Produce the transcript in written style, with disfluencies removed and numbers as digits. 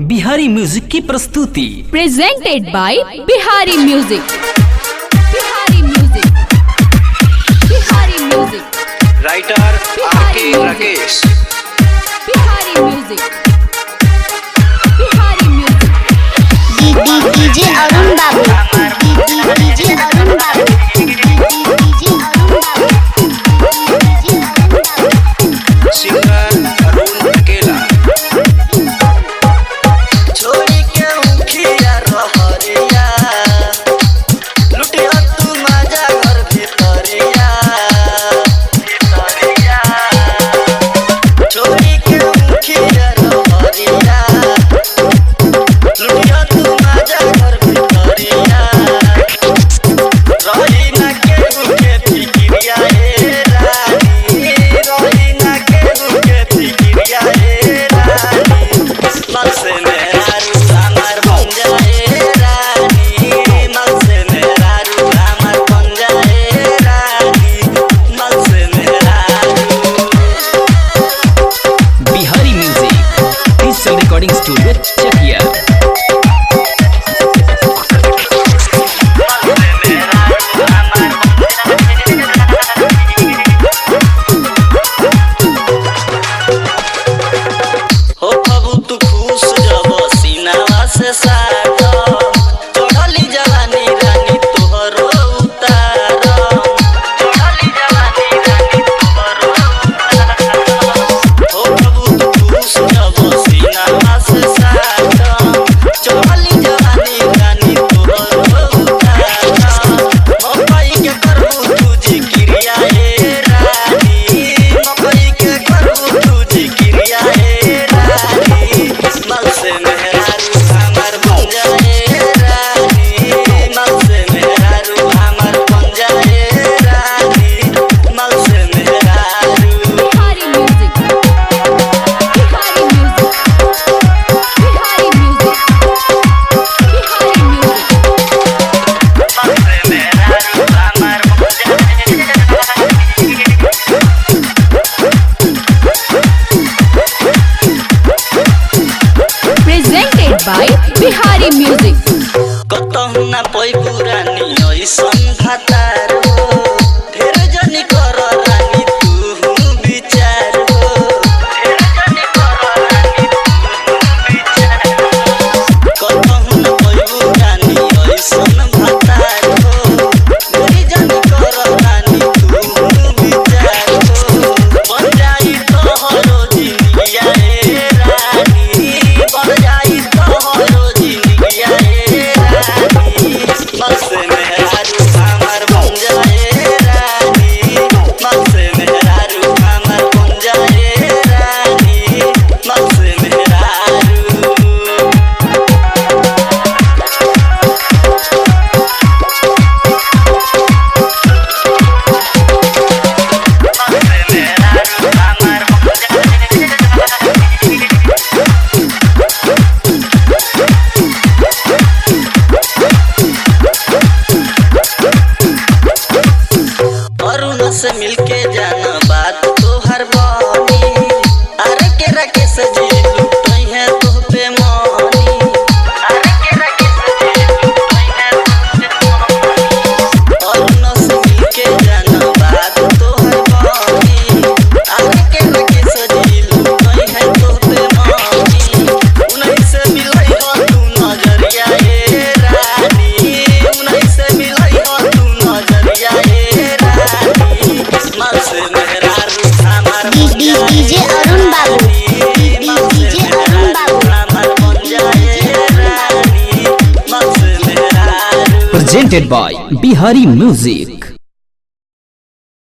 Bihari music की प्रस्तुति presented by Bihari music. Bihari music, Bihari music, writer AK Rakesh. Bihari music, Bihari music. DJ Arun Babu, DJ Arun Babu, DJ Arun बाबू, singer Arun अकेला। छोड़ी के उखिया रहरिया, लुटिया तू माजा घर भितरिया, भितरिया। छोड़ी के उखिया रहरिया, लुटिया तू माजा घर भितरिया। रही ना केहू के फिकिरिया ए रानी, रही ना केहू के फिकिरिया ए रानी। मल से मेरा रू हमार बन जाए रानी, मल से मेरा रू हमार बन जाए रानी, मल से मेरा रू। Bihari music digital recording studio Chakiya. हो खबू तू खुश जब सीनावा से साट, चढ़ली जवानी रानी तोहरो उतार, चढ़ली जवानी रानी तोहरो उतार। हो खबू तू खुश जब सीनावा से साट, चढ़ली जवानी रानी तोहरो उतार। मकई के करबू तू जिक्रिया ए रानी, मकई के करबू तू जिक्रिया ए रानी। मल से मेरा रू हमार बन जाए रानी, मल से मेरा रू हमार बन जाए रानी, मल से मेरा रू। Bihari music, Bihari music, Bihari music, Bihari music. मल से मेरा रू हमार बन जाए प्रेजेंटेड बाय बिहारी म्यूजिक। कतहु ना पई पुरानी ऐसन भातार हो, ढेर जनी कर रानी तू विचार हो, ढेर जनी कर रानी तू विचार हो। कतहु ना पई पुरानी ऐसन भातार हो, ढेर जनी कर रानी तू विचार हो। बन जाई तोहरो जिंदगिया ए रानी, बन जाई तोहरो जिंदगिया ए रानी। मल से मेरा रू हमार बन जाए रानी, मल से मेरा रू हमार बन जाए रानी, मल से मेरा रू। मल से मेरा रू हमार बन जाए। अरुण से मिलके जाना बात तोहर बानी, अरे के राकेश जी लुटई है तोह पे मानी, अरे के राकेश जी लुटई है तोह पे मानी। अरुण से मिलके जाना बात तोहर बानी, अरे के राकेश जी लुटई है तोह पे मानी। उन्हीं से मिलई हो तू नजरिया ए रानी, उन्हीं से मिलई हो तू नजरिया ए रानी। मल से मेरा रू हमार बन जाए डीजे अरुण बाबू, डीजे अरुण बाबू हमार बन जाए रानी, मल से मेरा रू। Presented by Bihari music.